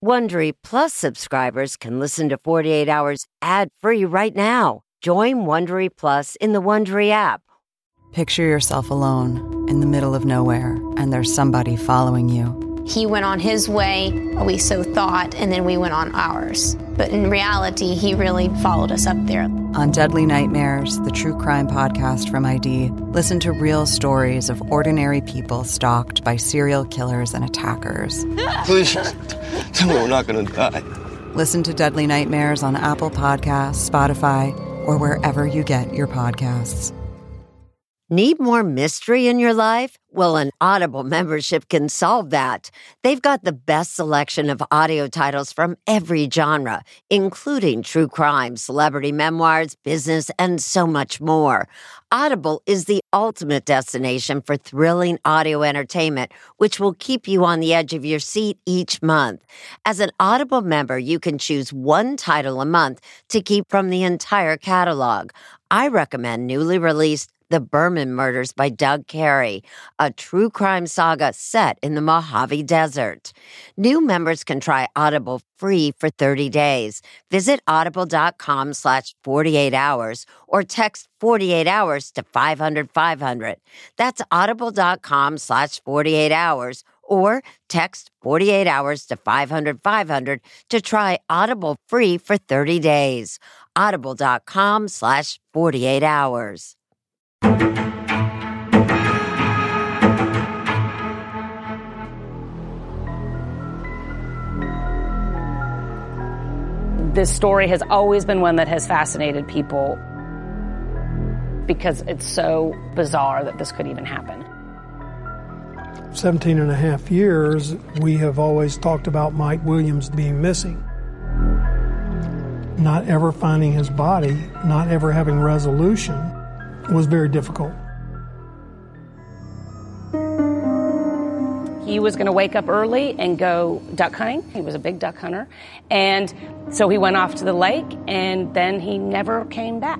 Wondery Plus subscribers can listen to 48 Hours ad-free right now. Join Wondery Plus in the Wondery app. Picture yourself alone in the middle of nowhere, and there's somebody following you. He went on his way, we so thought, and then we went on ours. But in reality, he really followed us up there. On Deadly Nightmares, the true crime podcast from ID, listen to real stories of ordinary people stalked by serial killers and attackers. Please, tell me we're not going to die. Listen to Deadly Nightmares on Apple Podcasts, Spotify, or wherever you get your podcasts. Need more mystery in your life? Well, an Audible membership can solve that. They've got the best selection of audio titles from every genre, including true crime, celebrity memoirs, business, and so much more. Audible is the ultimate destination for thrilling audio entertainment, which will keep you on the edge of your seat each month. As an Audible member, you can choose one title a month to keep from the entire catalog. I recommend newly released The Berman Murders by Doug Carey, a true crime saga set in the Mojave Desert. New members can try Audible free for 30 days. Visit audible.com/48 hours or text 48 hours to 500-500. That's audible.com/48 hours or text 48 hours to 500-500 to try Audible free for 30 days. Audible.com/48 hours. This story has always been one that has fascinated people because it's so bizarre that this could even happen. 17 and a half years, we have always talked about Mike Williams being missing. Not ever finding his body, not ever having resolution was very difficult. He was going to wake up early and go duck hunting. He was a big duck hunter. And so he went off to the lake, and then he never came back.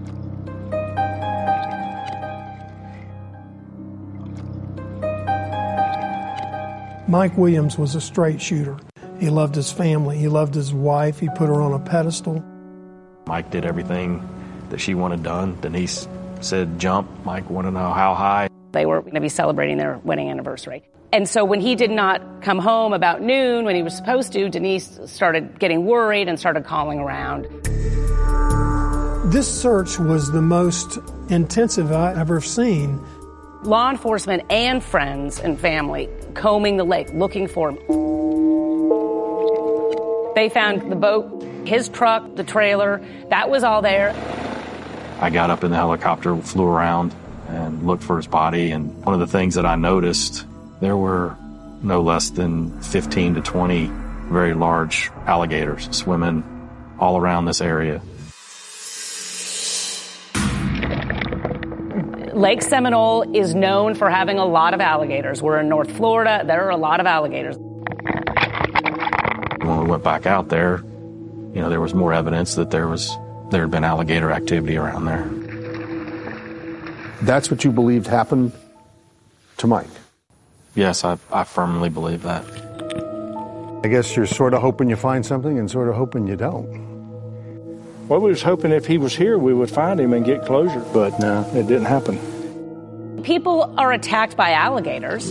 Mike Williams was a straight shooter. He loved his family. He loved his wife. He put her on a pedestal. Mike did everything that she wanted done. Denise said jump. Mike wanted to know how high. They were going to be celebrating their wedding anniversary. And so when he did not come home about noon when he was supposed to, Denise started getting worried and started calling around. This search was the most intensive I've ever seen. Law enforcement and friends and family combing the lake, looking for him. They found the boat, his truck, the trailer, that was all there. I got up in the helicopter, flew around, and looked for his body. And one of the things that I noticed, there were no less than 15 to 20 very large alligators swimming all around this area. Lake Seminole is known for having a lot of alligators. We're in North Florida. There are a lot of alligators. When we went back out there, there was more evidence that there had been alligator activity around there. That's what you believed happened to Mike? Yes, I firmly believe that. I guess you're sort of hoping you find something and sort of hoping you don't. Well, we was hoping if he was here, we would find him and get closure, but no, it didn't happen. People are attacked by alligators.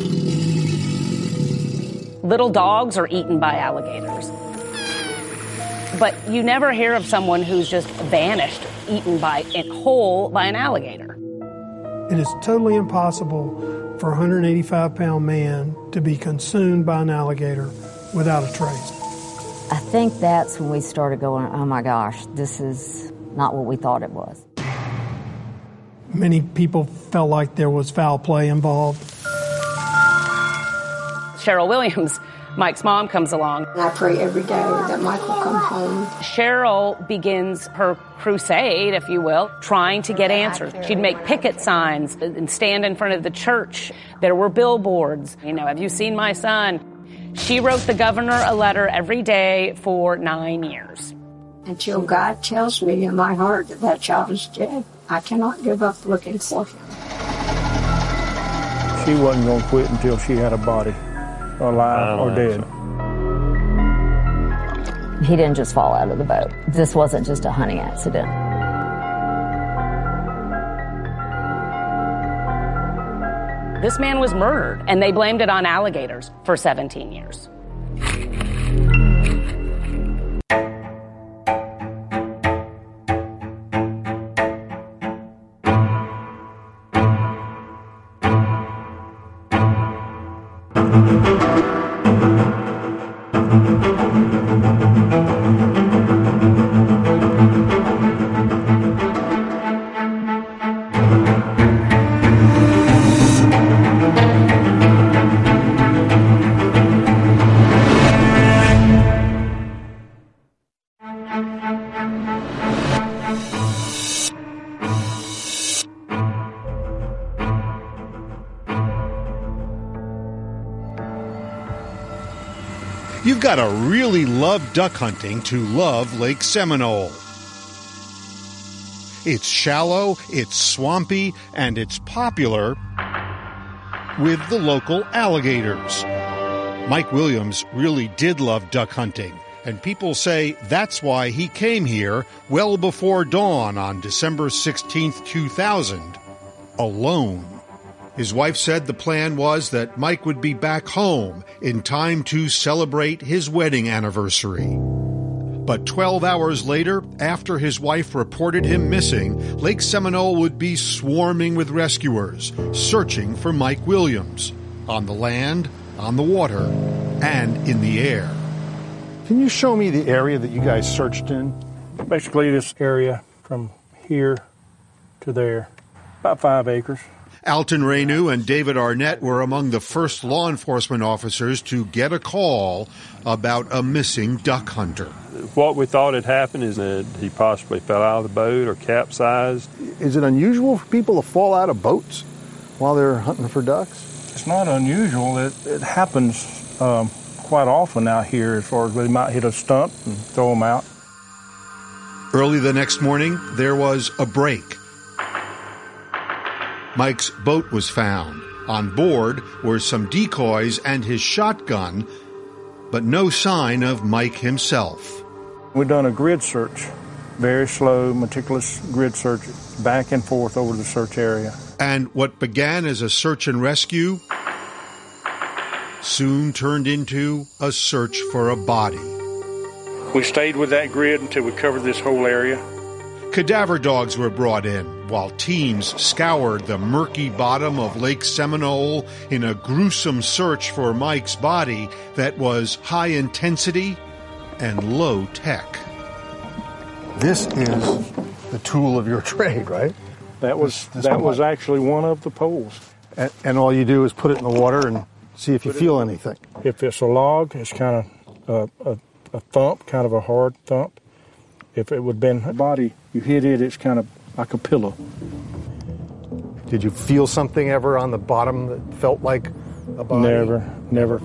Little dogs are eaten by alligators. But you never hear of someone who's just vanished, eaten whole by an alligator. It is totally impossible for a 185-pound man to be consumed by an alligator without a trace. I think that's when we started going, oh my gosh, this is not what we thought it was. Many people felt like there was foul play involved. Cheryl Williams, Mike's mom, comes along. I pray every day that Mike will come home. Cheryl begins her crusade, if you will, trying to get answers. She'd make picket signs and stand in front of the church. There were billboards. Have you seen my son? She wrote the governor a letter every day for 9 years. Until God tells me in my heart that that child is dead, I cannot give up looking for him. She wasn't going to quit until she had a body, alive or dead. He didn't just fall out of the boat. This wasn't just a hunting accident. This man was murdered, and they blamed it on alligators for 17 years. You've got to really love duck hunting to love Lake Seminole. It's shallow, it's swampy, and it's popular with the local alligators. Mike Williams really did love duck hunting, and people say that's why he came here well before dawn on December 16th, 2000, alone. His wife said the plan was that Mike would be back home in time to celebrate his wedding anniversary. But 12 hours later, after his wife reported him missing, Lake Seminole would be swarming with rescuers, searching for Mike Williams, on the land, on the water, and in the air. Can you show me the area that you guys searched in? Basically this area from here to there, about 5 acres. Alton Renu and David Arnett were among the first law enforcement officers to get a call about a missing duck hunter. What we thought had happened is that he possibly fell out of the boat or capsized. Is it unusual for people to fall out of boats while they're hunting for ducks? It's not unusual. It happens quite often out here as far as they might hit a stump and throw them out. Early the next morning, there was a break. Mike's boat was found. On board were some decoys and his shotgun, but no sign of Mike himself. We've done a grid search, very slow, meticulous grid search, back and forth over the search area. And what began as a search and rescue soon turned into a search for a body. We stayed with that grid until we covered this whole area. Cadaver dogs were brought in, while teams scoured the murky bottom of Lake Seminole in a gruesome search for Mike's body that was high intensity and low tech. This is the tool of your trade, right? That was actually one of the poles. And all you do is put it in the water and see if you feel anything. If it's a log, it's kind of a thump, kind of a hard thump. If it would have been a body, you hit it, it's kind of like a pillow. Did you feel something ever on the bottom that felt like a body? Never.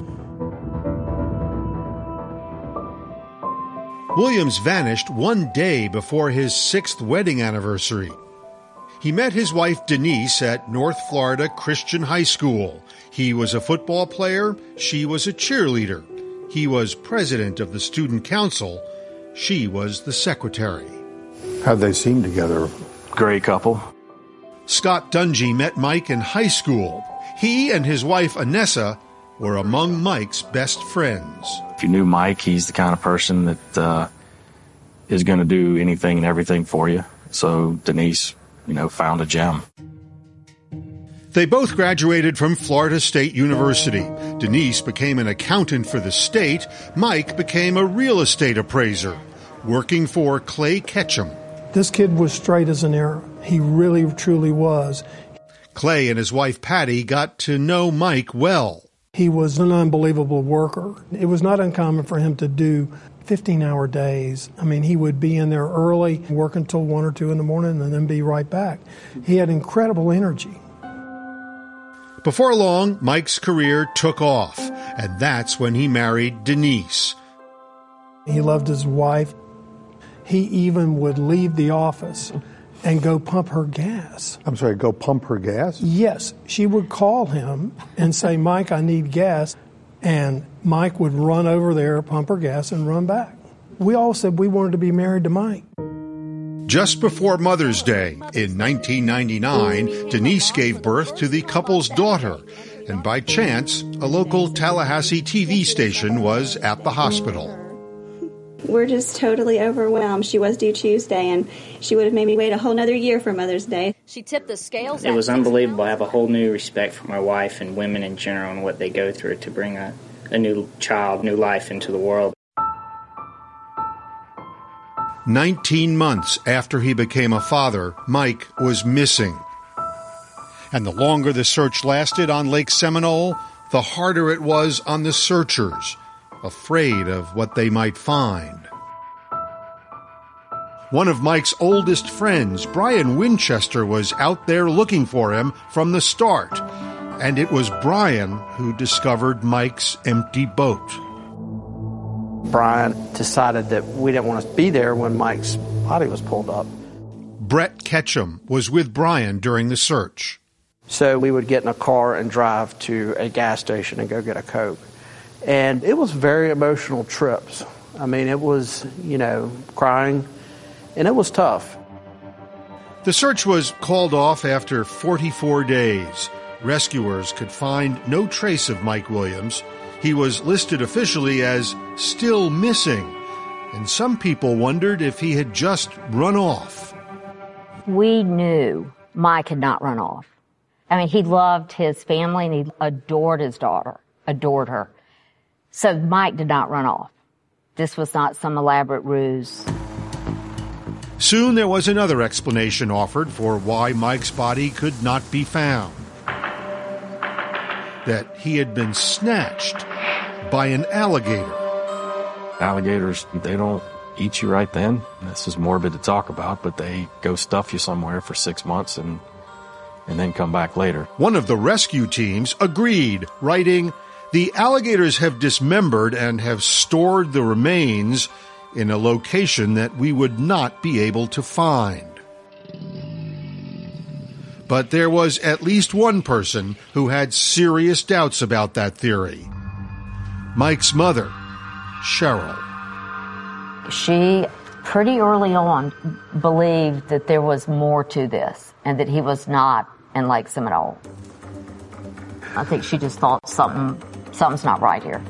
Williams vanished one day before his 6th wedding anniversary. He met his wife Denise at North Florida Christian High School. He was a football player, she was a cheerleader. He was president of the student council, she was the secretary. How'd they seem together? Great couple. Scott Dungy met Mike in high school. He and his wife Anessa were among Mike's best friends. If you knew Mike, he's the kind of person that is going to do anything and everything for you. So Denise, found a gem. They both graduated from Florida State University. Denise became an accountant for the state. Mike became a real estate appraiser, working for Clay Ketchum. This kid was straight as an arrow. He really, truly was. Clay and his wife Patty got to know Mike well. He was an unbelievable worker. It was not uncommon for him to do 15-hour days. I mean, he would be in there early, work until 1 or 2 in the morning, and then be right back. He had incredible energy. Before long, Mike's career took off, and that's when he married Denise. He loved his wife. He even would leave the office and go pump her gas. I'm sorry, go pump her gas? Yes. She would call him and say, Mike, I need gas. And Mike would run over there, pump her gas, and run back. We all said we wanted to be married to Mike. Just before Mother's Day in 1999, Denise gave birth to the couple's daughter, and by chance, a local Tallahassee TV station was at the hospital. We're just totally overwhelmed. She was due Tuesday, and she would have made me wait a whole nother year for Mother's Day. She tipped the scales. It was unbelievable. I have a whole new respect for my wife and women in general and what they go through to bring a new child, new life into the world. 19 months after he became a father, Mike was missing. And the longer the search lasted on Lake Seminole, the harder it was on the searchers, afraid of what they might find. One of Mike's oldest friends, Brian Winchester, was out there looking for him from the start. And it was Brian who discovered Mike's empty boat. Brian decided that we didn't want to be there when Mike's body was pulled up. Brett Ketchum was with Brian during the search. So we would get in a car and drive to a gas station and go get a Coke. And it was very emotional trips. I mean, it was, crying, and it was tough. The search was called off after 44 days. Rescuers could find no trace of Mike Williams. He was listed officially as still missing, and some people wondered if he had just run off. We knew Mike had not run off. I mean, he loved his family and he adored his daughter, adored her. So Mike did not run off. This was not some elaborate ruse. Soon there was another explanation offered for why Mike's body could not be found. That he had been snatched by an alligator. Alligators, they don't eat you right then. This is morbid to talk about, but they go stuff you somewhere for 6 months and then come back later. One of the rescue teams agreed, writing, "The alligators have dismembered and have stored the remains in a location that we would not be able to find." But there was at least one person who had serious doubts about that theory. Mike's mother, Cheryl. She, pretty early on, believed that there was more to this and that he was not in Lake Seminole. I think she just thought something's not right here.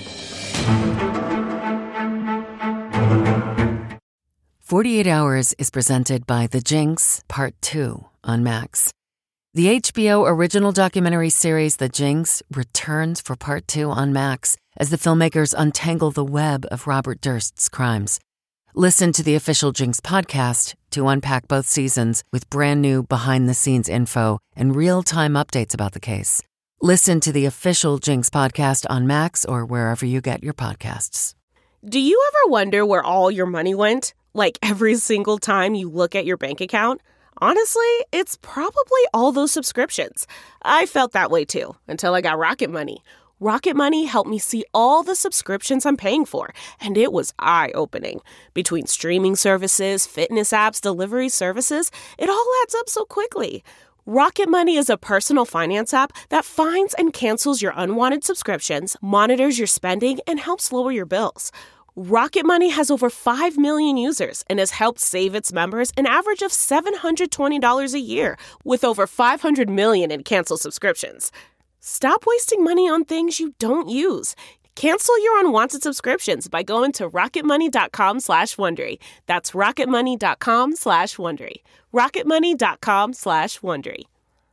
"48 Hours" is presented by The Jinx, Part 2 on Max. The HBO original documentary series The Jinx returns for Part 2 on Max as the filmmakers untangle the web of Robert Durst's crimes. Listen to the official Jinx podcast to unpack both seasons with brand new behind-the-scenes info and real-time updates about the case. Listen to the official Jinx podcast on Max or wherever you get your podcasts. Do you ever wonder where all your money went? Like every single time you look at your bank account? Honestly, it's probably all those subscriptions. I felt that way too, until I got Rocket Money. Rocket Money helped me see all the subscriptions I'm paying for, and it was eye-opening. Between streaming services, fitness apps, delivery services, it all adds up so quickly. Rocket Money is a personal finance app that finds and cancels your unwanted subscriptions, monitors your spending, and helps lower your bills. Rocket Money has over 5 million users and has helped save its members an average of $720 a year, with over 500 million in canceled subscriptions. Stop wasting money on things you don't use. Cancel your unwanted subscriptions by going to rocketmoney.com/Wondery. That's rocketmoney.com/Wondery. rocketmoney.com/Wondery.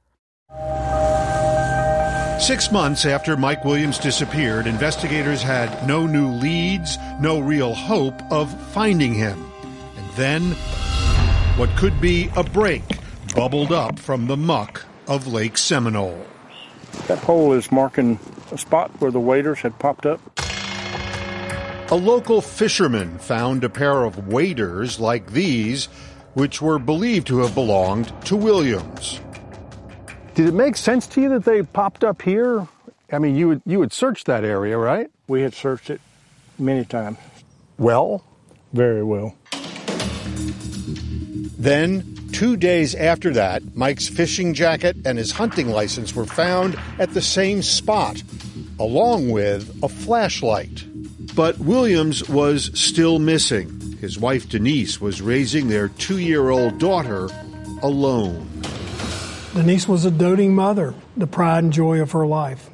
6 months after Mike Williams disappeared, investigators had no new leads, no real hope of finding him. And then, what could be a break bubbled up from the muck of Lake Seminole. That pole is marking a spot where the waders had popped up. A local fisherman found a pair of waders like these, which were believed to have belonged to Williams. Did it make sense to you that they popped up here? I mean, you would search that area, right? We had searched it many times. Well? Very well. Then, 2 days after that, Mike's fishing jacket and his hunting license were found at the same spot, along with a flashlight. But Williams was still missing. His wife Denise was raising their 2-year-old daughter alone. Denise was a doting mother, the pride and joy of her life.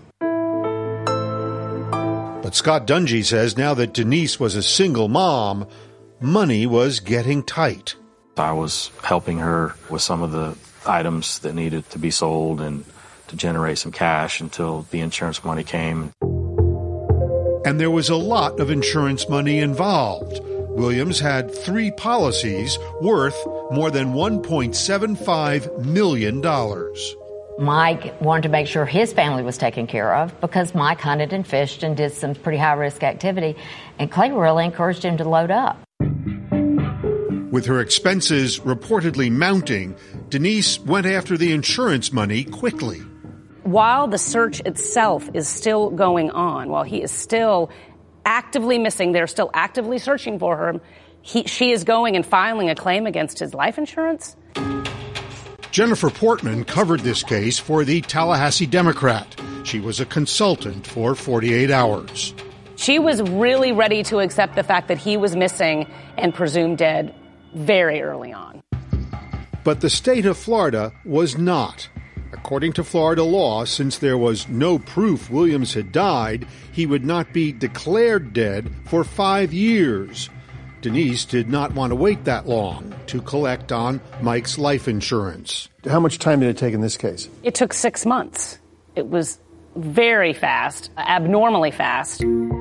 But Scott Dungy says now that Denise was a single mom, money was getting tight. I was helping her with some of the items that needed to be sold and to generate some cash until the insurance money came. And there was a lot of insurance money involved. Williams had 3 policies worth more than $1.75 million. Mike wanted to make sure his family was taken care of because Mike hunted and fished and did some pretty high-risk activity, and Clay really encouraged him to load up. With her expenses reportedly mounting, Denise went after the insurance money quickly. While the search itself is still going on, while he is still actively missing, they're still actively searching for her, she is going and filing a claim against his life insurance. Jennifer Portman covered this case for the Tallahassee Democrat. She was a consultant for 48 Hours. She was really ready to accept the fact that he was missing and presumed dead very early on. But the state of Florida was not. According to Florida law, since there was no proof Williams had died, he would not be declared dead for 5 years. Denise did not want to wait that long to collect on Mike's life insurance. How much time did it take in this case? It took 6 months. It was very fast, abnormally fast.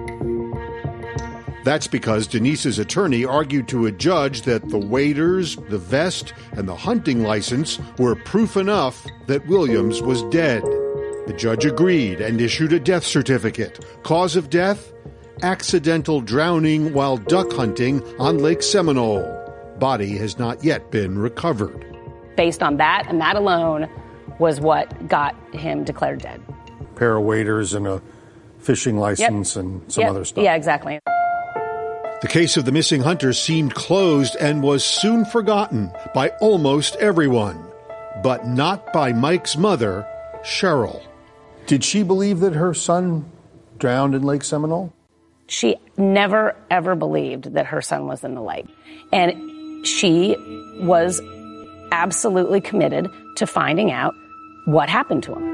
That's because Denise's attorney argued to a judge that the waders, the vest, and the hunting license were proof enough that Williams was dead. The judge agreed and issued a death certificate. Cause of death? Accidental drowning while duck hunting on Lake Seminole. Body has not yet been recovered. Based on that, and that alone, was what got him declared dead. A pair of waders and a fishing license and some other stuff. Yeah, exactly. The case of the missing hunter seemed closed and was soon forgotten by almost everyone, but not by Mike's mother, Cheryl. Did she believe that her son drowned in Lake Seminole? She never, ever believed that her son was in the lake. And she was absolutely committed to finding out what happened to him.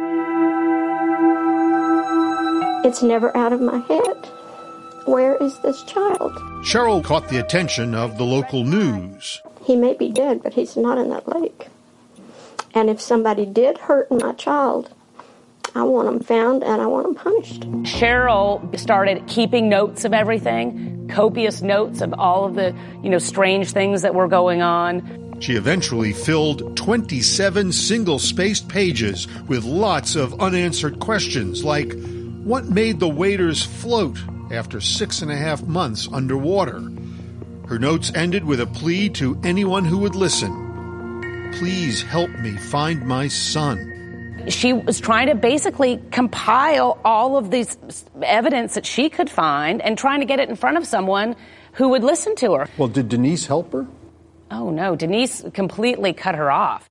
It's never out of my head. Where is this child? Cheryl caught the attention of the local news. He may be dead, but he's not in that lake. And if somebody did hurt my child, I want him found and I want him punished. Cheryl started keeping notes of everything, copious notes of all of the, strange things that were going on. She eventually filled 27 single-spaced pages with lots of unanswered questions like, what made the waders float after 6.5 months underwater? Her notes ended with a plea to anyone who would listen. Please help me find my son. She was trying to basically compile all of this evidence that she could find and trying to get it in front of someone who would listen to her. Well, did Denise help her? Oh, no. Denise completely cut her off.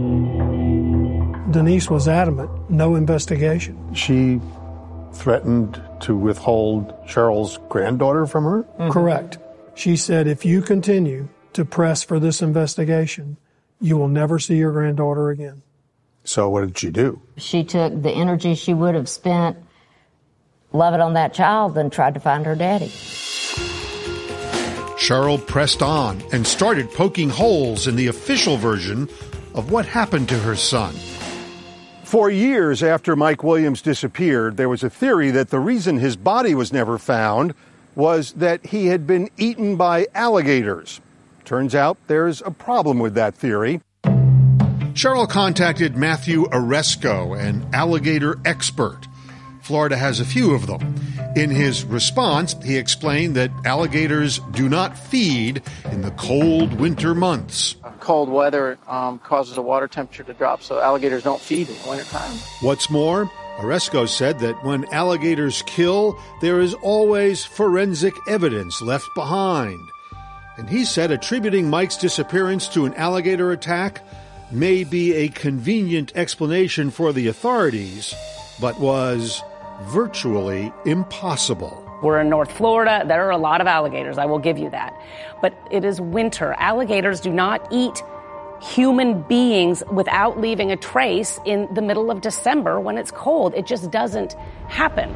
Denise was adamant, no investigation. She threatened to withhold Cheryl's granddaughter from her? Mm-hmm. Correct. She said, if you continue to press for this investigation, you will never see your granddaughter again. So what did she do? She took the energy she would have spent loving on that child and tried to find her daddy. Cheryl pressed on and started poking holes in the official version of what happened to her son. For years after Mike Williams disappeared, there was a theory that the reason his body was never found was that he had been eaten by alligators. Turns out there's a problem with that theory. Cheryl contacted Matthew Oresco, an alligator expert. Florida has a few of them. In his response, he explained that alligators do not feed in the cold winter months. Cold weather causes the water temperature to drop, so alligators don't feed in the wintertime. What's more, Oresco said that when alligators kill, there is always forensic evidence left behind. And he said attributing Mike's disappearance to an alligator attack may be a convenient explanation for the authorities, but was virtually impossible. We're in North Florida. There are a lot of alligators. I will give you that. But it is winter. Alligators do not eat human beings without leaving a trace in the middle of December when it's cold. It just doesn't happen.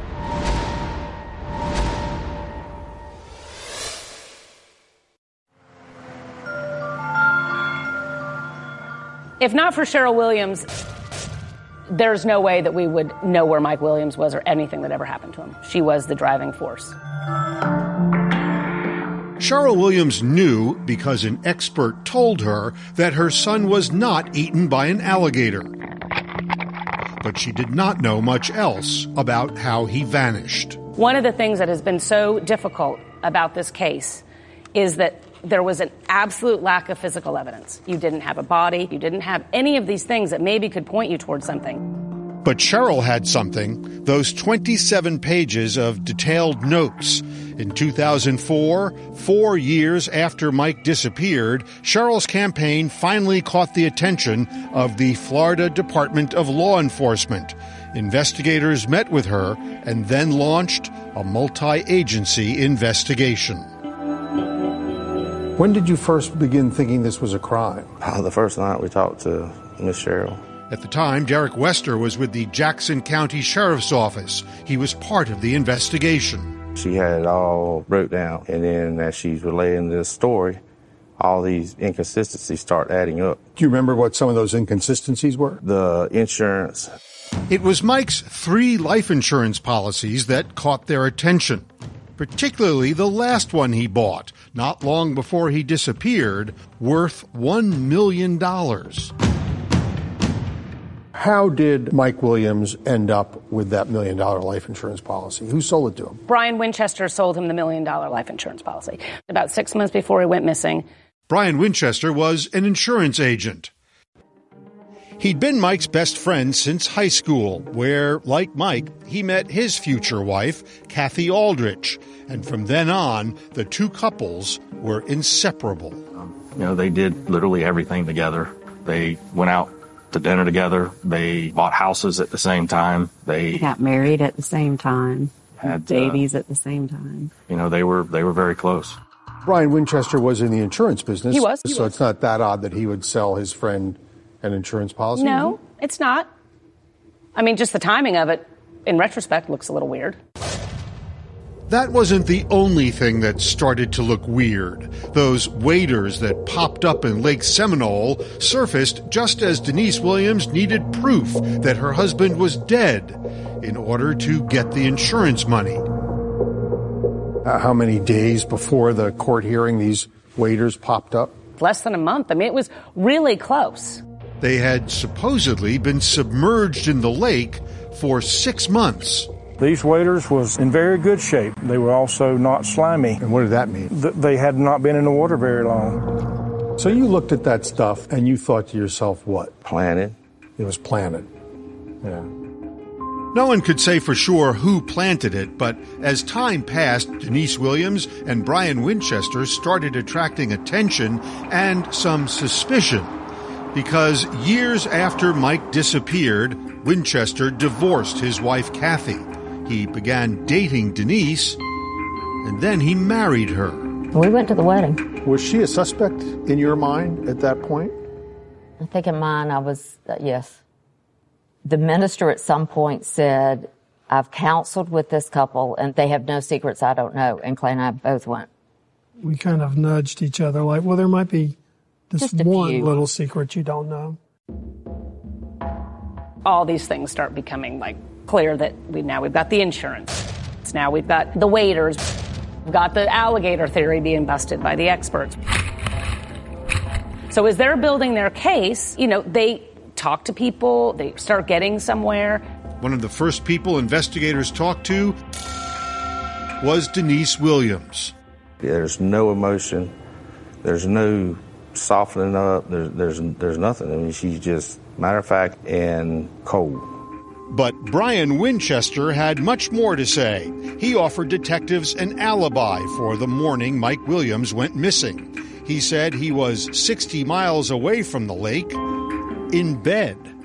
If not for Cheryl Williams, there's no way that we would know where Mike Williams was or anything that ever happened to him. She was the driving force. Cheryl Williams knew, because an expert told her, that her son was not eaten by an alligator. But she did not know much else about how he vanished. One of the things that has been so difficult about this case is that there was an absolute lack of physical evidence. You didn't have a body. You didn't have any of these things that maybe could point you towards something. But Cheryl had something, those 27 pages of detailed notes. In 2004, 4 years after Mike disappeared, Cheryl's campaign finally caught the attention of the Florida Department of Law Enforcement. Investigators met with her and then launched a multi-agency investigation. When did you first begin thinking this was a crime? The first night we talked to Miss Cheryl. At the time, Derek Wester was with the Jackson County Sheriff's Office. He was part of the investigation. She had it all broke down, and then as she's relaying this story, all these inconsistencies start adding up. Do you remember what some of those inconsistencies were? The insurance. It was Mike's 3 life insurance policies that caught their attention, particularly the last one he bought, not long before he disappeared, worth $1 million. How did Mike Williams end up with that $1 million life insurance policy? Who sold it to him? Brian Winchester sold him the $1 million life insurance policy about 6 months before he went missing. Brian Winchester was an insurance agent. He'd been Mike's best friend since high school, where, like Mike, he met his future wife, Kathy Aldrich. And from then on, the two couples were inseparable. They did literally everything together. They went out to dinner together. They bought houses at the same time. They got married at the same time. Had babies at the same time. They were very close. Brian Winchester was in the insurance business. He was. So it's not that odd that he would sell his friend an insurance policy? No, it's not. I mean, just the timing of it, in retrospect, looks a little weird. That wasn't the only thing that started to look weird. Those waders that popped up in Lake Seminole surfaced just as Denise Williams needed proof that her husband was dead in order to get the insurance money. How many days before the court hearing these waders popped up? Less than a month. I mean, it was really close. They had supposedly been submerged in the lake for 6 months. These waders was in very good shape. They were also not slimy. And what did that mean? They had not been in the water very long. So you looked at that stuff and you thought to yourself, what? Planted. It was planted. Yeah. No one could say for sure who planted it, but as time passed, Denise Williams and Brian Winchester started attracting attention and some suspicion. Because years after Mike disappeared, Winchester divorced his wife Kathy. He began dating Denise, and then he married her. We went to the wedding. Was she a suspect in your mind at that point? I think in mine I was, yes. The minister at some point said, I've counseled with this couple, and they have no secrets I don't know. And Clay and I both went. We kind of nudged each other like, well, there might be this one few little secret you don't know. All these things start becoming clear that we've got the insurance. Now we've got the waders. We've got the alligator theory being busted by the experts. So as they're building their case, they talk to people, they start getting somewhere. One of the first people investigators talked to was Denise Williams. There's no emotion. There's no softening up. There's nothing. I mean, she's just matter of fact and cold. But Brian Winchester had much more to say. He offered detectives an alibi for the morning Mike Williams went missing. He said he was 60 miles away from the lake, in bed.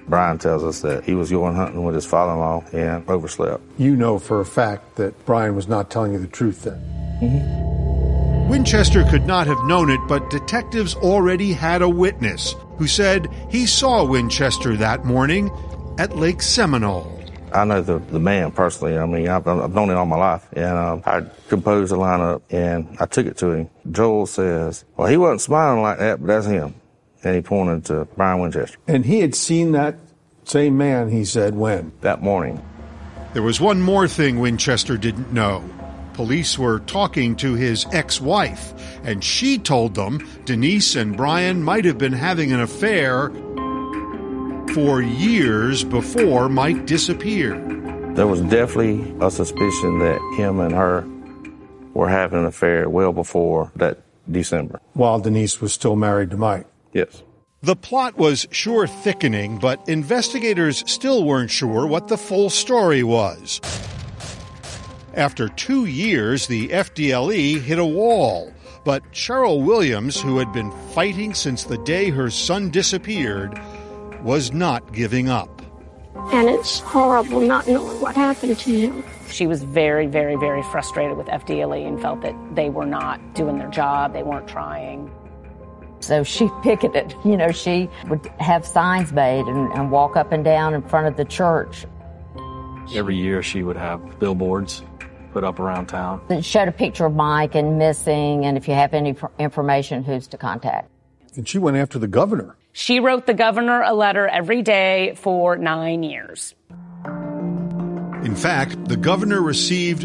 Brian tells us that he was going hunting with his father-in-law and overslept. You know for a fact that Brian was not telling you the truth then? Mm-hmm. Winchester could not have known it, but detectives already had a witness who said he saw Winchester that morning at Lake Seminole. I know the man personally. I mean, I've known him all my life. And I composed a lineup, and I took it to him. Joel says, well, he wasn't smiling like that, but that's him. And he pointed to Brian Winchester. And he had seen that same man, he said, when? That morning. There was one more thing Winchester didn't know. Police were talking to his ex-wife, and she told them Denise and Brian might have been having an affair for years before Mike disappeared. There was definitely a suspicion that him and her were having an affair well before that December. While Denise was still married to Mike? Yes. The plot was sure thickening, but investigators still weren't sure what the full story was. After 2 years, the FDLE hit a wall, but Cheryl Williams, who had been fighting since the day her son disappeared, was not giving up. And it's horrible not knowing what happened to him. She was very, very, very frustrated with FDLE and felt that they were not doing their job, they weren't trying. So she picketed. She would have signs made and walk up and down in front of the church. Every year she would have billboards put up around town. It showed a picture of Mike and missing, and if you have any information, who's to contact. And she went after the governor. She wrote the governor a letter every day for 9 years. In fact, the governor received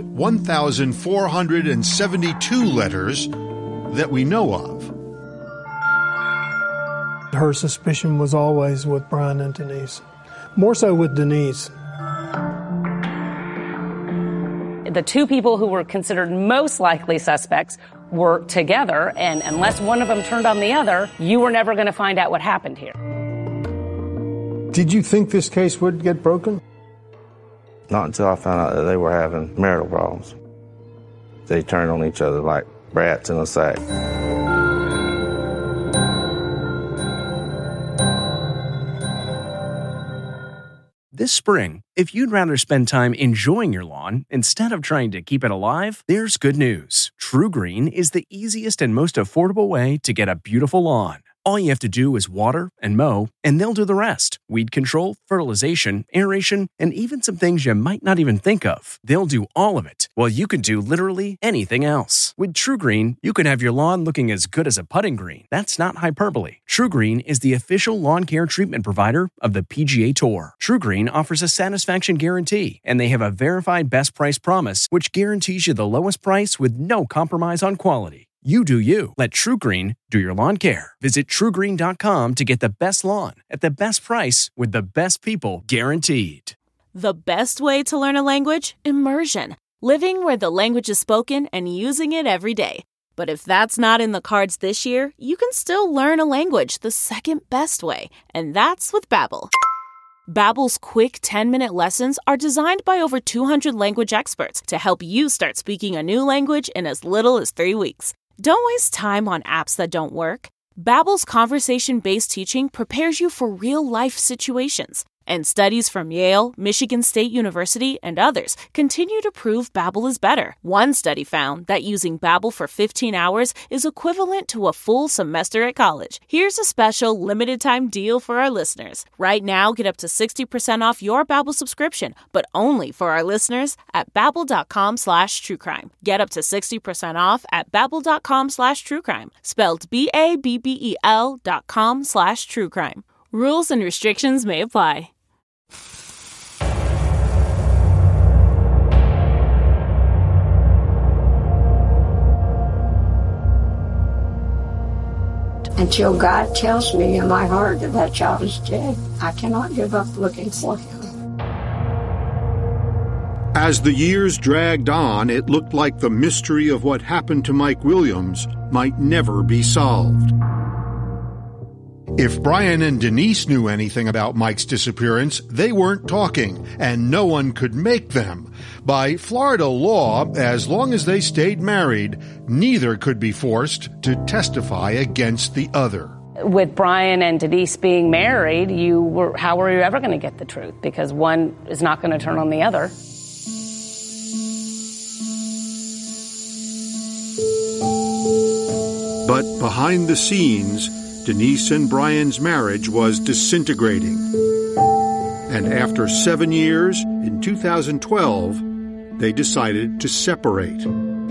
1,472 letters that we know of. Her suspicion was always with Brian and Denise, more so with Denise. The two people who were considered most likely suspects were together, and unless one of them turned on the other, you were never going to find out what happened here. Did you think this case would get broken? Not until I found out that they were having marital problems. They turned on each other like rats in a sack. This spring, if you'd rather spend time enjoying your lawn instead of trying to keep it alive, there's good news. TruGreen is the easiest and most affordable way to get a beautiful lawn. All you have to do is water and mow, and they'll do the rest. Weed control, fertilization, aeration, and even some things you might not even think of. They'll do all of it, while you can do literally anything else. With TruGreen, you can have your lawn looking as good as a putting green. That's not hyperbole. TruGreen is the official lawn care treatment provider of the PGA Tour. TruGreen offers a satisfaction guarantee, and they have a verified best price promise, which guarantees you the lowest price with no compromise on quality. You do you. Let TruGreen do your lawn care. Visit TruGreen.com to get the best lawn at the best price with the best people guaranteed. The best way to learn a language? Immersion. Living where the language is spoken and using it every day. But if that's not in the cards this year, you can still learn a language the second best way, and that's with Babbel. Babbel's quick 10-minute lessons are designed by over 200 language experts to help you start speaking a new language in as little as 3 weeks. Don't waste time on apps that don't work. Babbel's conversation-based teaching prepares you for real-life situations. And studies from Yale, Michigan State University, and others continue to prove Babbel is better. One study found that using Babbel for 15 hours is equivalent to a full semester at college. Here's a special limited-time deal for our listeners. Right now, get up to 60% off your Babbel subscription, but only for our listeners at Babbel.com/truecrime. Get up to 60% off at Babbel.com/truecrime. Spelled BABBEL.com/truecrime. Rules and restrictions may apply. Until God tells me in my heart that that child is dead, I cannot give up looking for him. As the years dragged on, it looked like the mystery of what happened to Mike Williams might never be solved. If Brian and Denise knew anything about Mike's disappearance, they weren't talking, and no one could make them. By Florida law, as long as they stayed married, neither could be forced to testify against the other. With Brian and Denise being married, how were you ever going to get the truth? Because one is not going to turn on the other. But behind the scenes, Denise and Brian's marriage was disintegrating. And after 7 years, in 2012, they decided to separate.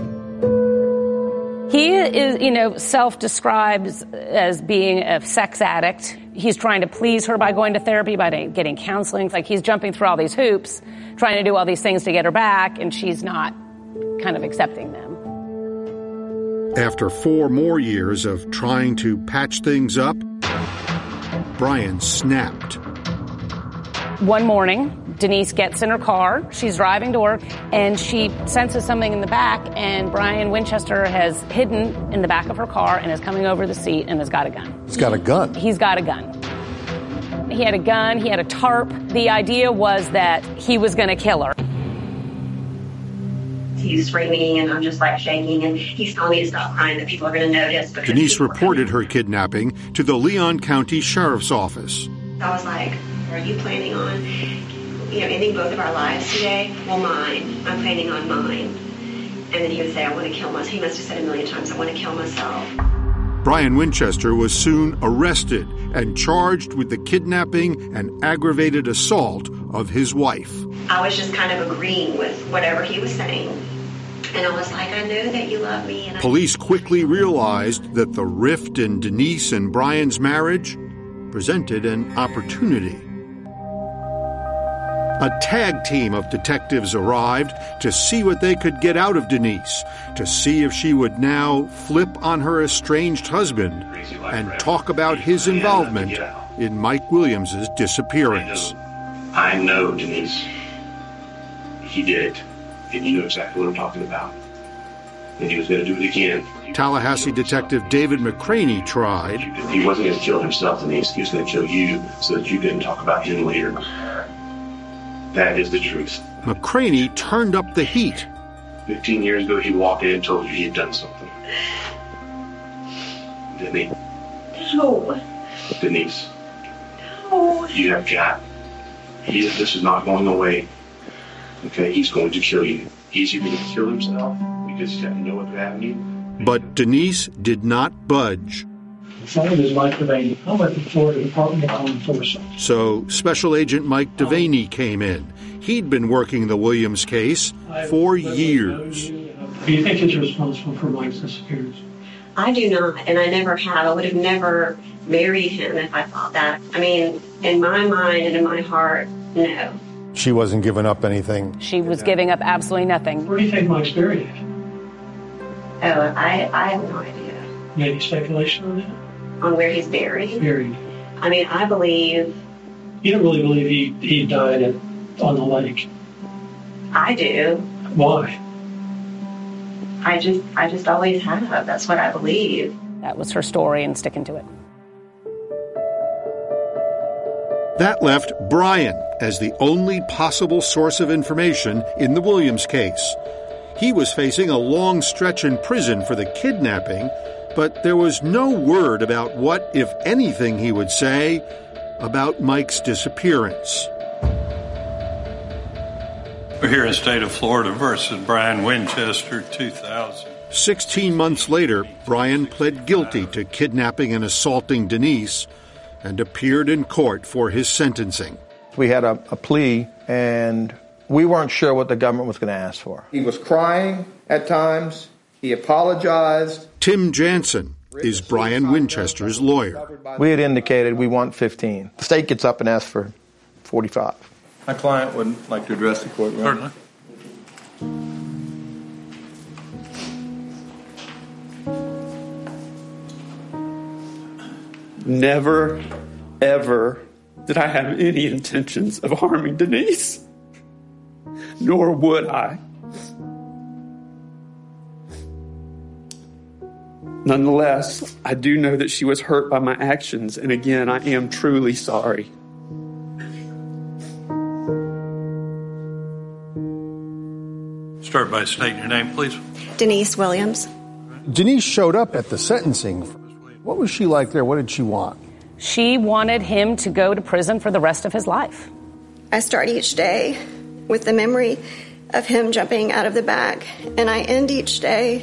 He is, self-describes as being a sex addict. He's trying to please her by going to therapy, by getting counseling. Like he's jumping through all these hoops, trying to do all these things to get her back, and she's not kind of accepting them. After 4 more years of trying to patch things up, Brian snapped. One morning, Denise gets in her car. She's driving to work, and she senses something in the back, and Brian Winchester has hidden in the back of her car and is coming over the seat and has got a gun. He's got a gun? He's got a gun. He had a gun. He had a tarp. The idea was that he was going to kill her. He's screaming, and I'm just like shaking, and he's telling me to stop crying, that people are going to notice. Denise reported her kidnapping to the Leon County Sheriff's Office. I was like, are you planning on, ending both of our lives today? Well, mine. I'm planning on mine. And then he would say, I want to kill myself. He must have said a million times, I want to kill myself. Brian Winchester was soon arrested and charged with the kidnapping and aggravated assault of his wife. I was just kind of agreeing with whatever he was saying. And I was like, I know that you love me. And Police quickly realized that the rift in Denise and Brian's marriage presented an opportunity. A tag team of detectives arrived to see what they could get out of Denise, to see if she would now flip on her estranged husband and talk about his involvement in Mike Williams' disappearance. I know, Denise. He did it, and you know exactly what I'm talking about. And he was going to do it again. Tallahassee detective David McCraney tried. He wasn't going to kill himself, Denise. He was going to kill you so that you didn't talk about him later. That is the truth. McCraney turned up the heat. 15 years ago, he walked in and told you he had done something. Didn't he? No. Denise. No. You have got. This is not going away. Okay, he's going to kill you. He's either going to kill himself because he's got no other avenue. But Denise did not budge. My name is Mike Devaney. I'm at the Florida Department of Law Enforcement. So Special Agent Mike Devaney came in. He'd been working the Williams case for years. Do you think he's responsible for Mike's disappearance? I do not, and I never have. I would have never married him if I thought that. I mean, in my mind and in my heart, no. She wasn't giving up anything. She was giving up absolutely nothing. Where do you think Mike's buried? Oh, I have no idea. Maybe speculation on that? On where he's buried? Buried. I mean, I believe... You don't really believe he died on the lake? I do. Why? I just always have. That's what I believe. That was her story and sticking to it. That left Brian as the only possible source of information in the Williams case. He was facing a long stretch in prison for the kidnapping, but there was no word about what, if anything, he would say about Mike's disappearance. We're here in the state of Florida versus Brian Winchester, 2000. 16 months later, Brian pled guilty to kidnapping and assaulting Denise and appeared in court for his sentencing. We had a plea, and we weren't sure what the government was going to ask for. He was crying at times. He apologized. Tim Jansen is Brian Winchester's lawyer. We had indicated we want 15. The state gets up and asks for 45. My client would like to address the court. Certainly. Never, ever did I have any intentions of harming Denise, nor would I. Nonetheless, I do know that she was hurt by my actions, and again, I am truly sorry. Start by stating your name, please. Denise Williams. Denise showed up at the sentencing. What was she like there? What did she want? She wanted him to go to prison for the rest of his life. I start each day with the memory of him jumping out of the back, and I end each day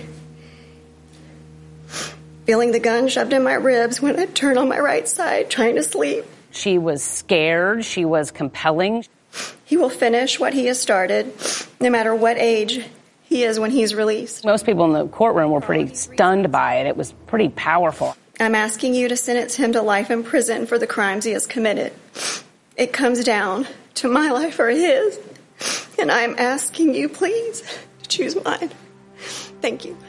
feeling the gun shoved in my ribs when I turn on my right side trying to sleep. She was scared. She was compelling. He will finish what he has started, no matter what age he is when he's released. Most people in the courtroom were pretty stunned by it. It was pretty powerful. I'm asking you to sentence him to life in prison for the crimes he has committed. It comes down to my life or his, and I'm asking you, please, to choose mine. Thank you.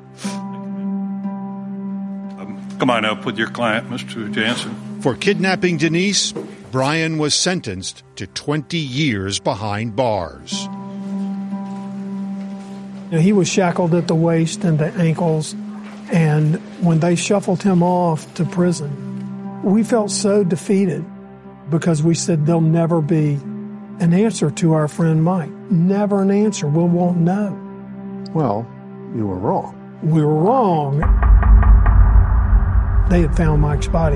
Come on up with your client, Mr. Jansen. For kidnapping Denise, Brian was sentenced to 20 years behind bars. He was shackled at the waist and the ankles, and when they shuffled him off to prison, we felt so defeated because we said there'll never be an answer to our friend Mike. Never an answer. We won't know. Well, you were wrong. We were wrong. They had found Mike's body.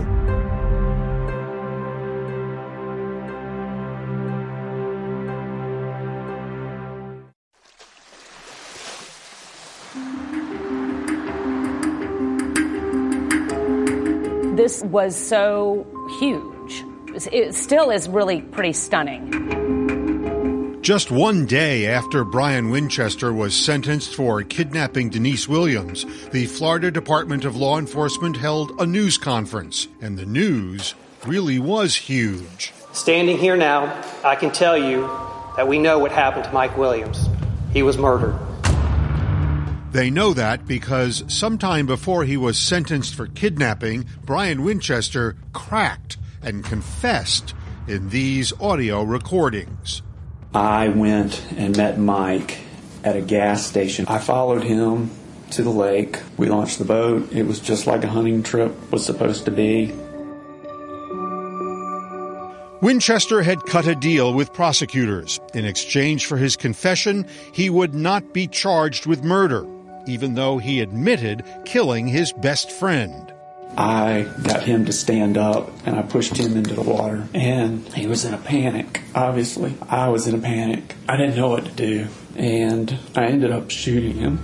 This was so huge. It still is really pretty stunning. Just one day after Brian Winchester was sentenced for kidnapping Denise Williams, the Florida Department of Law Enforcement held a news conference, and the news really was huge. Standing here now, I can tell you that we know what happened to Mike Williams. He was murdered. They know that because sometime before he was sentenced for kidnapping, Brian Winchester cracked and confessed in these audio recordings. I went and met Mike at a gas station. I followed him to the lake. We launched the boat. It was just like a hunting trip was supposed to be. Winchester had cut a deal with prosecutors. In exchange for his confession, he would not be charged with murder, even though he admitted killing his best friend. I got him to stand up, and I pushed him into the water, and he was in a panic, obviously. I was in a panic. I didn't know what to do, and I ended up shooting him.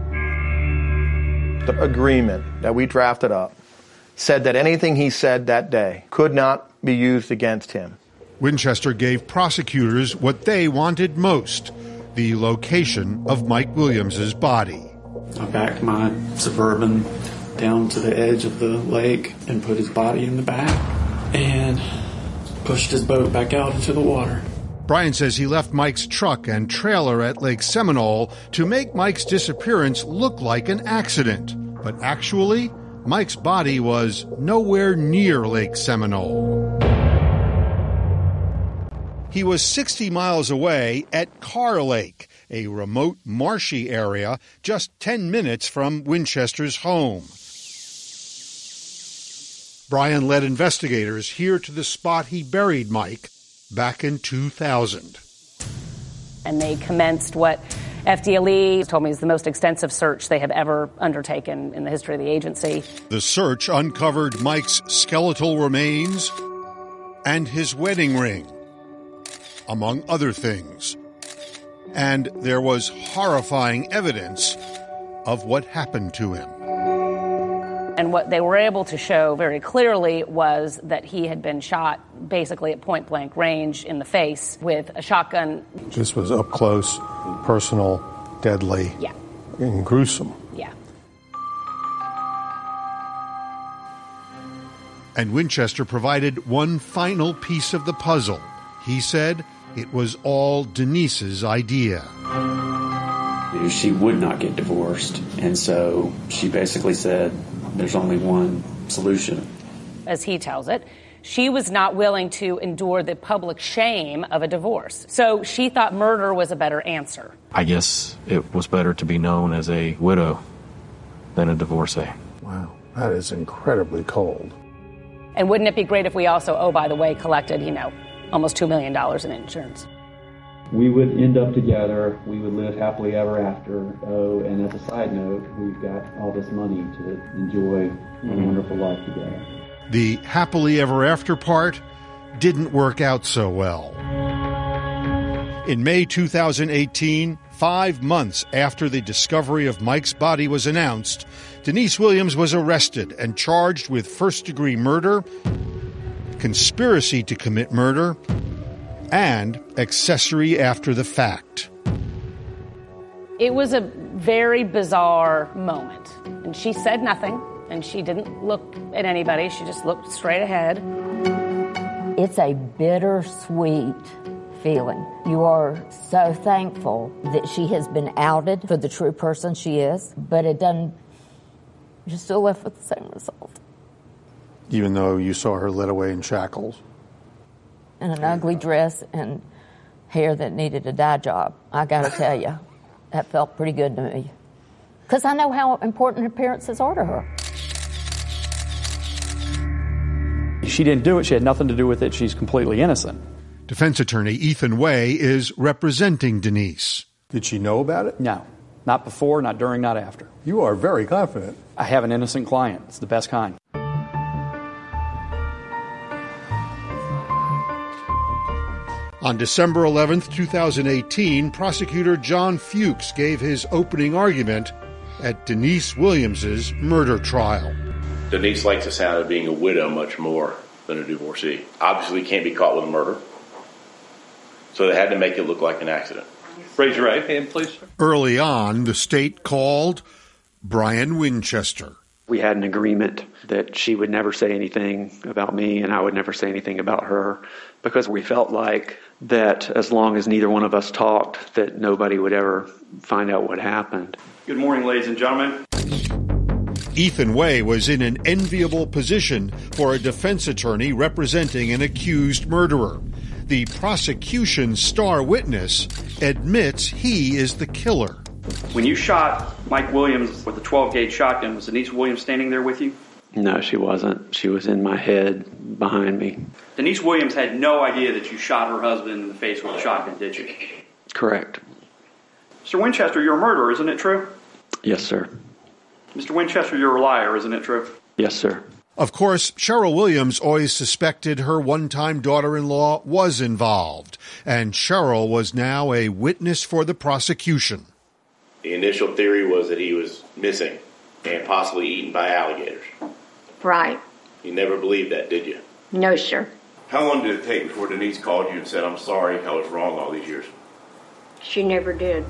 The agreement that we drafted up said that anything he said that day could not be used against him. Winchester gave prosecutors what they wanted most, the location of Mike Williams's body. I backed my Suburban down to the edge of the lake and put his body in the back and pushed his boat back out into the water. Brian says he left Mike's truck and trailer at Lake Seminole to make Mike's disappearance look like an accident. But actually, Mike's body was nowhere near Lake Seminole. He was 60 miles away at Carr Lake, a remote marshy area just 10 minutes from Winchester's home. Brian led investigators here to the spot he buried Mike back in 2000. And they commenced what FDLE told me is the most extensive search they have ever undertaken in the history of the agency. The search uncovered Mike's skeletal remains and his wedding ring, among other things. And there was horrifying evidence of what happened to him. And what they were able to show very clearly was that he had been shot basically at point-blank range in the face with a shotgun. This was up close, personal, deadly, and gruesome. Yeah. And Winchester provided one final piece of the puzzle. He said it was all Denise's idea. She would not get divorced, and so she basically said, there's only one solution. As he tells it, she was not willing to endure the public shame of a divorce. So she thought murder was a better answer. I guess it was better to be known as a widow than a divorcee. Wow, that is incredibly cold. And wouldn't it be great if we also, oh, by the way, collected, almost $2 million in insurance? We would end up together. We would live happily ever after. Oh, and as a side note, we've got all this money to enjoy a wonderful life together. The happily ever after part didn't work out so well. In May 2018, 5 months after the discovery of Mike's body was announced, Denise Williams was arrested and charged with first-degree murder, conspiracy to commit murder, and accessory after the fact. It was a very bizarre moment. And she said nothing, and she didn't look at anybody. She just looked straight ahead. It's a bittersweet feeling. You are so thankful that she has been outed for the true person she is, but it doesn't, you're still left with the same result. Even though you saw her led away in shackles? In an ugly dress and hair that needed a dye job. I got to tell you, that felt pretty good to me. Because I know how important appearances are to her. She didn't do it. She had nothing to do with it. She's completely innocent. Defense attorney Ethan Way is representing Denise. Did she know about it? No. Not before, not during, not after. You are very confident. I have an innocent client. It's the best kind. On December 11th, 2018, prosecutor John Fuchs gave his opening argument at Denise Williams's murder trial. Denise likes the sound of being a widow much more than a divorcee. Obviously can't be caught with a murder, so they had to make it look like an accident. Raise your right hand, please. Early on, the state called Brian Winchester. We had an agreement that she would never say anything about me and I would never say anything about her, because we felt like that as long as neither one of us talked, that nobody would ever find out what happened. Good morning, ladies and gentlemen. Ethan Way was in an enviable position for a defense attorney representing an accused murderer. The prosecution's star witness admits he is the killer. When you shot Mike Williams with a 12-gauge shotgun, was Denise Williams standing there with you? No, she wasn't. She was in my head behind me. Denise Williams had no idea that you shot her husband in the face with a shotgun, did you? Correct. Mr. Winchester, you're a murderer, isn't it true? Yes, sir. Mr. Winchester, you're a liar, isn't it true? Yes, sir. Of course, Cheryl Williams always suspected her one-time daughter-in-law was involved, and Cheryl was now a witness for the prosecution. The initial theory was that he was missing and possibly eaten by alligators. Right. You never believed that, did you? No, sir. How long did it take before Denise called you and said, "I'm sorry, I was wrong all these years"? She never did.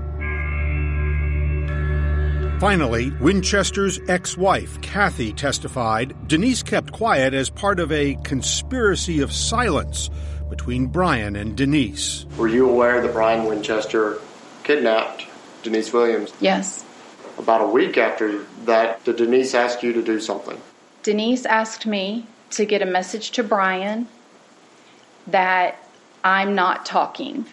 Finally, Winchester's ex-wife, Kathy, testified Denise kept quiet as part of a conspiracy of silence between Brian and Denise. Were you aware that Brian Winchester kidnapped Denise Williams? Yes. About a week after that, did Denise ask you to do something? Denise asked me to get a message to Brian that I'm not talking.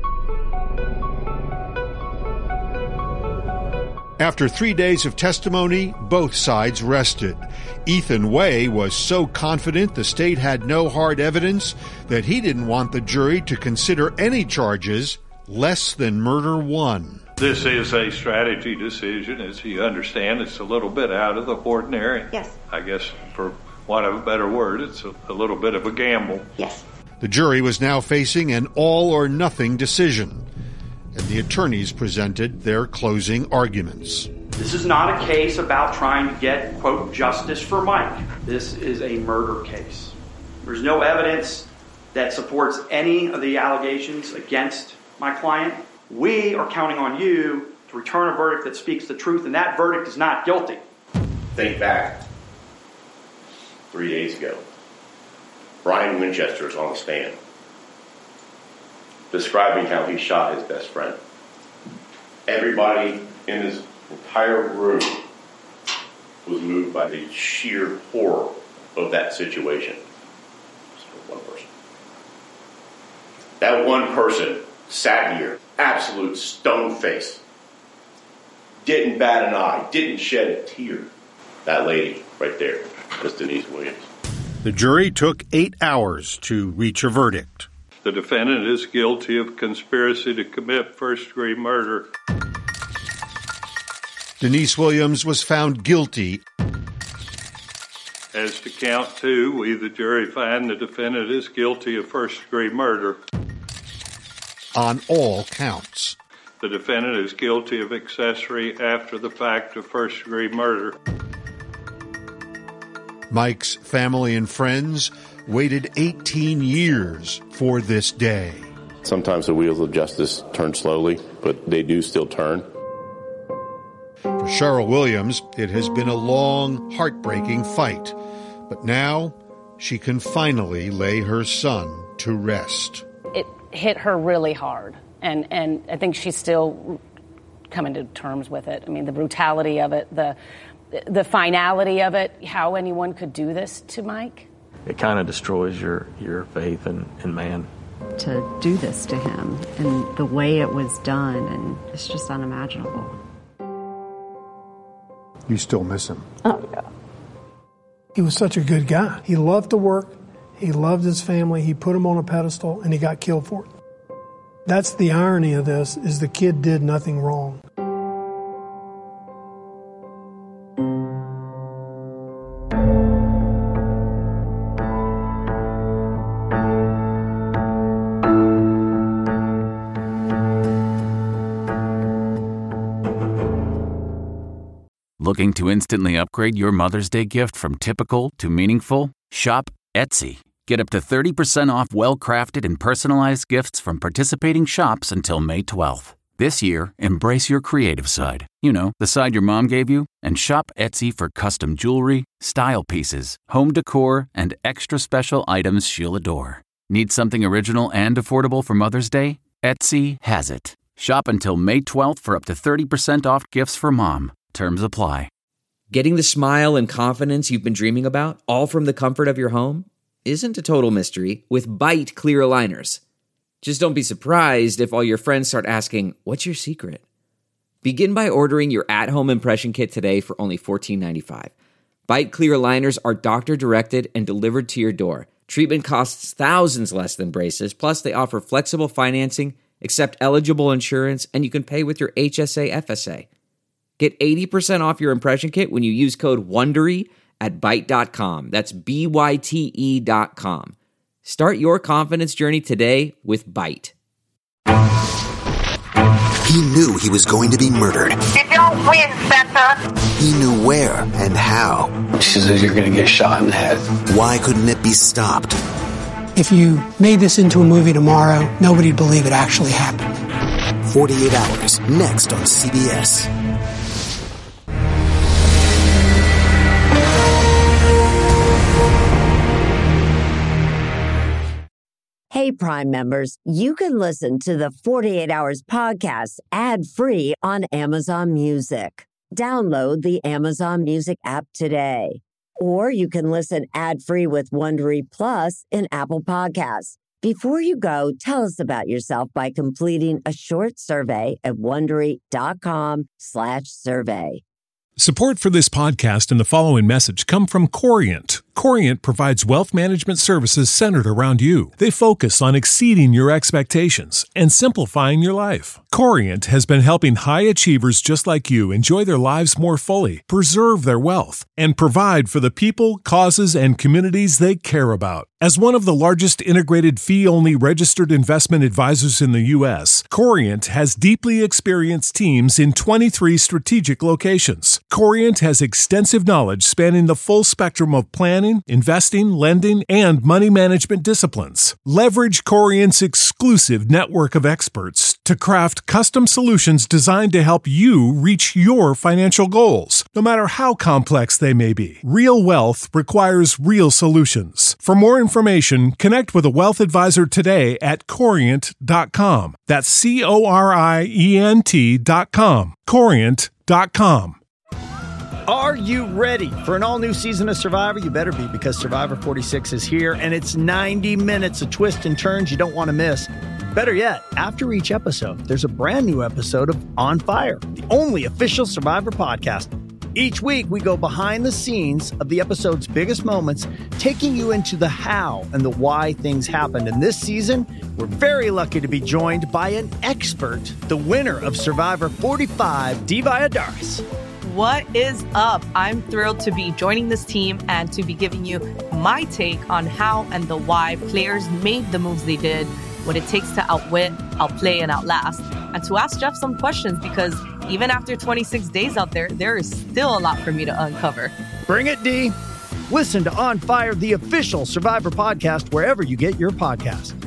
After 3 days of testimony, both sides rested. Ethan Way was so confident the state had no hard evidence that he didn't want the jury to consider any charges less than murder one. This is a strategy decision. As you understand, it's a little bit out of the ordinary. Yes. I guess, for want of a better word, it's a little bit of a gamble. Yes. The jury was now facing an all-or-nothing decision, and the attorneys presented their closing arguments. This is not a case about trying to get, quote, justice for Mike. This is a murder case. There's no evidence that supports any of the allegations against my client. We are counting on you to return a verdict that speaks the truth, and that verdict is not guilty. Think back 3 days ago. Brian Winchester is on the stand, describing how he shot his best friend. Everybody in this entire room was moved by the sheer horror of that situation. Just one person. That one person sat here, absolute stone face, didn't bat an eye, didn't shed a tear. That lady right there was Denise Williams. The jury took 8 hours to reach a verdict. The defendant is guilty of conspiracy to commit first-degree murder. Denise Williams was found guilty. As to count 2, we, the jury, find the defendant is guilty of first-degree murder. On all counts. The defendant is guilty of accessory after the fact of first-degree murder. Mike's family and friends waited 18 years for this day. Sometimes the wheels of justice turn slowly, but they do still turn. For Cheryl Williams, it has been a long, heartbreaking fight. But now she can finally lay her son to rest. It hit her really hard, and I think she's still coming to terms with it. I mean, the brutality of it, the finality of it, how anyone could do this to Mike. It kind of destroys your faith in man. To do this to him and the way it was done, and it's just unimaginable. You still miss him? Oh, yeah. He was such a good guy. He loved to work. He loved his family. He put him on a pedestal, and he got killed for it. That's the irony of this, is the kid did nothing wrong. Looking to instantly upgrade your Mother's Day gift from typical to meaningful? Shop Etsy. Get up to 30% off well-crafted and personalized gifts from participating shops until May 12th. This year, embrace your creative side. You know, the side your mom gave you. And shop Etsy for custom jewelry, style pieces, home decor, and extra special items she'll adore. Need something original and affordable for Mother's Day? Etsy has it. Shop until May 12th for up to 30% off gifts for mom. Terms apply. Getting the smile and confidence you've been dreaming about, all from the comfort of your home, isn't a total mystery with Byte clear aligners. Just don't be surprised if all your friends start asking, "What's your secret?" Begin by ordering your at-home impression kit today for only $14.95. Byte clear aligners are doctor-directed and delivered to your door. Treatment costs thousands less than braces, plus they offer flexible financing, accept eligible insurance, and you can pay with your HSA FSA. Get 80% off your impression kit when you use code WONDERY at Byte.com. That's BYTE.com. Start your confidence journey today with Byte. He knew he was going to be murdered. You don't win, Spencer. He knew where and how. She says you're going to get shot in the head. Why couldn't it be stopped? If you made this into a movie tomorrow, nobody'd believe it actually happened. 48 Hours, next on CBS. Hey, Prime members, you can listen to the 48 Hours podcast ad-free on Amazon Music. Download the Amazon Music app today. Or you can listen ad-free with Wondery Plus in Apple Podcasts. Before you go, tell us about yourself by completing a short survey at Wondery.com/survey. Support for this podcast and the following message come from Corient. Corient provides wealth management services centered around you. They focus on exceeding your expectations and simplifying your life. Corient has been helping high achievers just like you enjoy their lives more fully, preserve their wealth, and provide for the people, causes, and communities they care about. As one of the largest integrated fee-only registered investment advisors in the U.S., Corient has deeply experienced teams in 23 strategic locations. Corient has extensive knowledge spanning the full spectrum of planning, investing, lending, and money management disciplines. Leverage Corient's exclusive network of experts to craft custom solutions designed to help you reach your financial goals, no matter how complex they may be. Real wealth requires real solutions. For more information, connect with a wealth advisor today at Corient.com. That's Corient.com. Corient.com. Are you ready for an all-new season of Survivor? You better be, because Survivor 46 is here, and it's 90 minutes of twists and turns you don't want to miss. Better yet, after each episode, there's a brand new episode of On Fire, the only official Survivor podcast. Each week, we go behind the scenes of the episode's biggest moments, taking you into the how and the why things happened. And this season, we're very lucky to be joined by an expert, the winner of Survivor 45, Dee Valladares. What is up? I'm thrilled to be joining this team and to be giving you my take on how and the why players made the moves they did, what it takes to outwit, outplay, and outlast, and to ask Jeff some questions because even after 26 days out there, there is still a lot for me to uncover. Bring it, Dee. Listen to On Fire, the official Survivor podcast, wherever you get your podcast.